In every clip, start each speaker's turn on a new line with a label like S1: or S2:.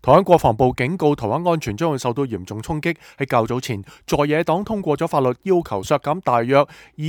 S1: 台灣國防部警告台灣安全將會受到嚴重衝擊。喺較早前，在野黨通過咗法律，要求削減大約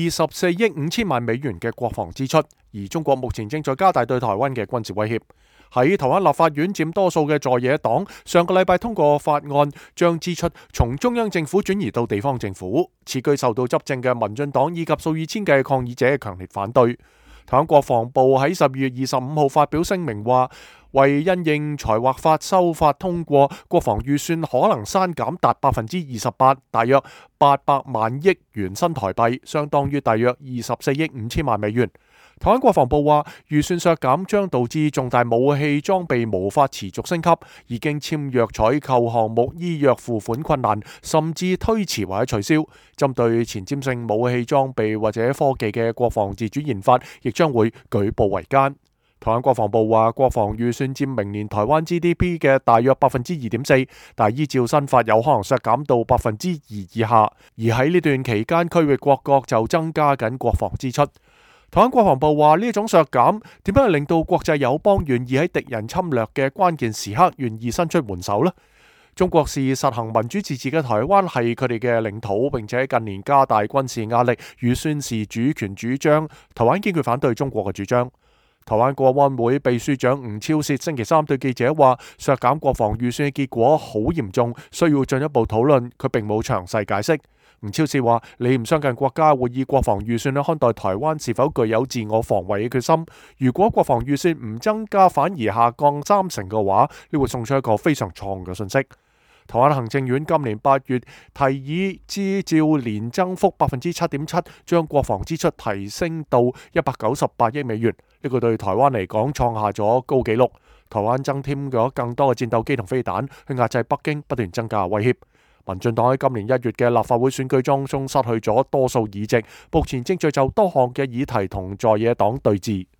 S1: 24億5千萬美元嘅國防支出。而中國目前正在加大對台灣嘅軍事威脅。喺台灣立法院佔多數嘅在野黨，上個禮拜通過法案，將支出從中央政府轉移到地方政府。此舉受到執政嘅民進黨以及數以千計嘅抗議者強烈反對。台灣國防部喺12月25號發表聲明話，為因應財劃法修法通過，國防預算可能刪減達28%，大約800萬億元新台幣，相當於大約24億5千萬美元。台灣國防部話，預算削減將導致重大武器裝備無法持續升級，已經簽約採購項目依約付款困難，甚至推遲或者取消。針對前瞻性武器裝備或者科技嘅國防自主研發，亦將會舉步維艱。台灣國防部話，國防預算佔明年台灣 GDP 嘅大約2.4%，但依照新法有可能削減到2%以下。而喺呢段期間，區域各國就增加緊國防支出。台灣國防部話，呢種削減點樣令到國際友邦願意喺敵人侵略嘅關鍵時刻願意伸出援手呢？中國視實行民主自治嘅台灣係佢哋嘅領土，並且近年加大軍事壓力與宣示主權主張。台灣堅決反對中國嘅主張。台灣國安會秘書長吳釗燮星期三對記者話，削減國防預算嘅結果好嚴重，需要進一步討論。佢並冇詳細解釋。吳釗燮話，你唔相近國家會以國防預算去看待台灣是否具有自我防衛嘅決心。如果國防預算唔增加，反而下降30%嘅話，呢會送出一個非常錯誤嘅信息。台灣行政院今年8月提議依照年增幅7.7%，將國防支出提升到198億美元。呢個對台灣嚟講創下咗高紀錄。台灣增添咗更多嘅戰鬥機同飛彈，去壓制北京不斷增加威脅。民進黨喺今年1月嘅立法會選舉當中失去咗多數議席，目前正在就多項嘅議題同在野黨對峙。